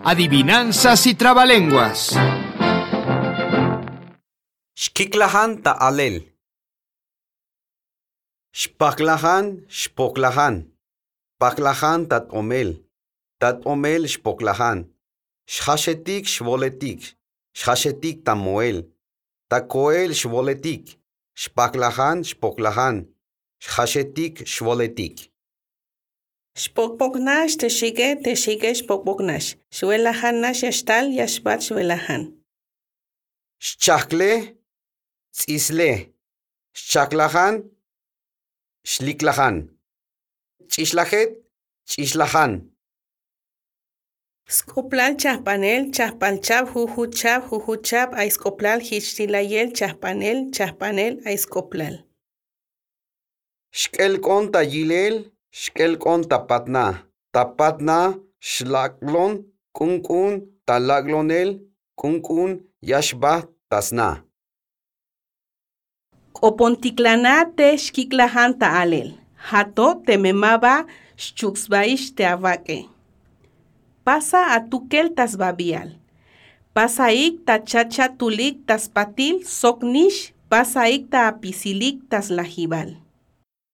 Adivinanzas y trabalenguas. Shkiklahan ta'alel. Shpaklahan, shpoklahan. Paklahan tat'omel. Tat'omel shpoklahan. Shhashetik shvoletik. Shhashetik tamoel. Takoel shvoletik. Shpaklahan, shpoklahan. Shhashetik shvoletik. Shpokpoknash teshige shpokpoknash. Shwelahanash yashtal yashbat shwelahan. Shchakle, tzisle. Shchaklahan, shliklahan. Chishlajet, chislahan. Skoplal chahpanel, chahpalchab, jujuchab, aiskoplal, hichtilayel, chahpanel, aiskoplal. Shkelkon tayilel, shkelkon tapatna. Tapatna, shlaklon, kunkun, talaglonel, kunkun, yashbah, tasna. Opontiklana te shkiklahan ta'alel. Hato tememaba shchuksbaish teavake. Pasa atukel tasbabial. Pasaik ta chacha tulik taspatil soknish. Pasaik ta apisilik taslahibal.